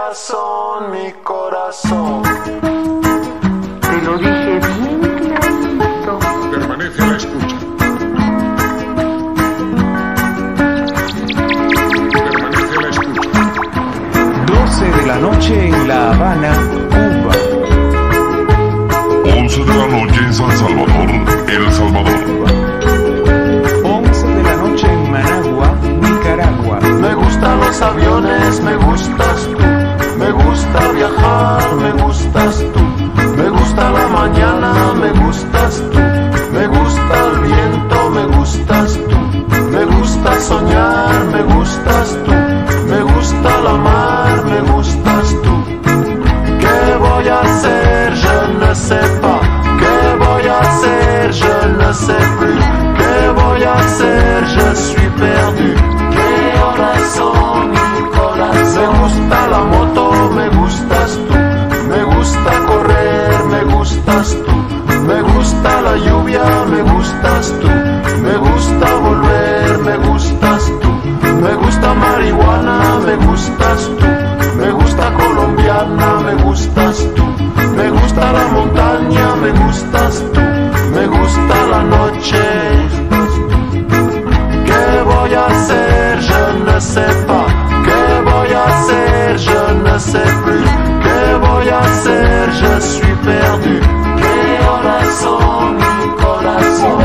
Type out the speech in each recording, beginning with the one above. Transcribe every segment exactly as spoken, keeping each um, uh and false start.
corazón, mi corazón. Te lo dije bien clarito. Permanece a la escucha. Permanece a la escucha. doce de la noche en La Habana, Cuba. once de la noche en San Salvador, El Salvador. once de la noche en Managua, Nicaragua. Me gustan los aviones, me gustas tú. Me gusta viajar, me gustas tú. Me gusta la mañana, me gustas tú. Me gusta el viento, me gustas tú. Me gusta soñar, me gustas tú. Me gusta la mar, me gustas tú. ¿Qué voy a hacer? Je ne sais pas. ¿Qué voy a hacer? Je ne sais plus. ¿Qué voy a hacer? Je suis perdu. ¿Qué horas son, mi corazón? Me gusta la moto, me gustas tú. Me gusta correr, me gustas tú. Me gusta la lluvia, me gustas tú. Me gusta volver, me gustas tú. Me gusta marihuana, me gustas tú. Me gusta colombiana, me gustas tú. Me gusta la montaña, me gustas tú. Me gusta la noche. ¿Qué voy a hacer? Je ne sais pas. ¿Qué voy a hacer? Je ne sais plus. ¿Qué voy a hacer? Je suis perdu. ¿Qué horas son, mi corazón?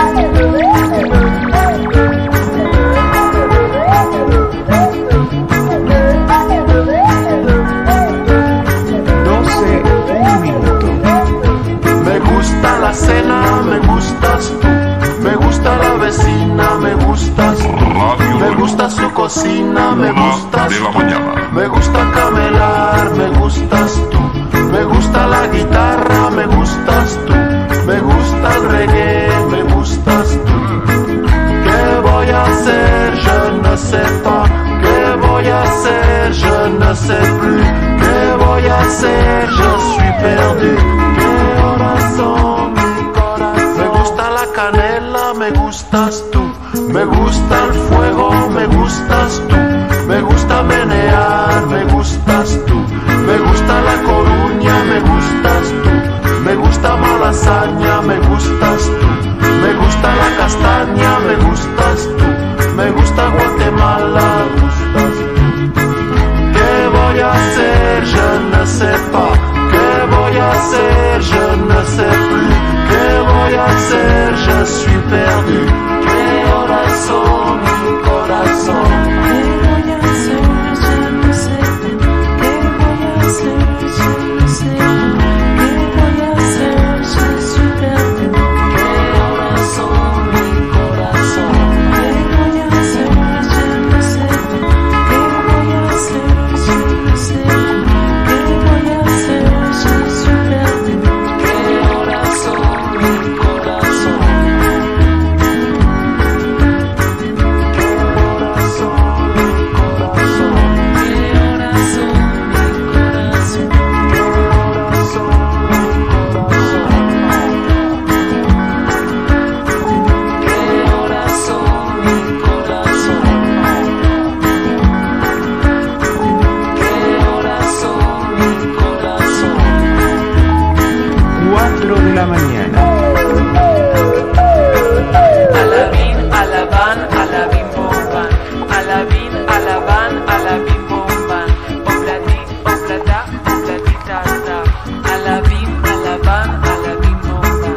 La cena, me gustas tú. Me gusta la vecina, me gustas tú. Radio Me gusta su cocina, me Una gustas de la tú. mañana. Me gusta camelar, me gustas tú. Me gusta la guitarra, me gustas tú. Me gusta el reggae, me gustas tú. ¿Qué voy a hacer? Je ne sais pas. ¿Qué voy a hacer? Je ne sais plus. ¿Qué voy a hacer? Je suis perdu. ¿Qué horas son? Me gusta la canela, me gustas tú. Me gusta el fuego, me gustas tú. Me gusta menear, me gustas tú. Me gusta la Coruña, me gustas tú. Me gusta Malasaña, me gustas tú. Me gusta la castaña, me gustas tú. Me gusta Guatemala, me gustas tú. ¿Qué voy a hacer? Je ne sais pas. ¿Qué voy a hacer? Je ne sais plus. ¿Qué voy a hacer? Je suis perdu. ¿Qué horas son, mi corazón? ¿Qué voy a hacer? Je ne sais plus. ¿Qué voy a hacer? Je ne sais plus. ¿Qué voy a hacer? Je suis perdu. ¿Qué horas son, mi corazón? ¿Qué voy a hacer? Je ne sais plus. ¿Qué voy a hacer? Je ne sais plus. ¿Qué voy a hacer? Je suis perdu. ¿Qué horas son, mi corazón? ¿Qué horas son, mi corazón? ¿Qué horas son, mi corazón? ¿Qué horas son, mi corazón? ¿Qué horas son, mi corazón? ¿Qué horas son, mi corazón? cuatro de la mañana. Alabín, alabán, alabín, bomban. Alabín, alabán, alabín, bomban. Obladí, oblada, obladita, da. Alabín, alabán, alabín, bomban.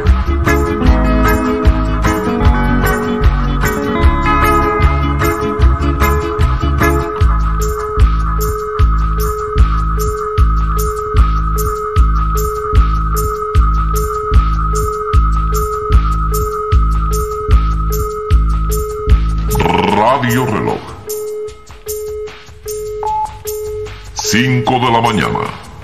Radio Reloj. cinco de la mañana.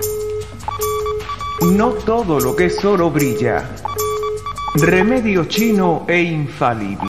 No todo lo que es oro brilla. Remedio chino e infalible.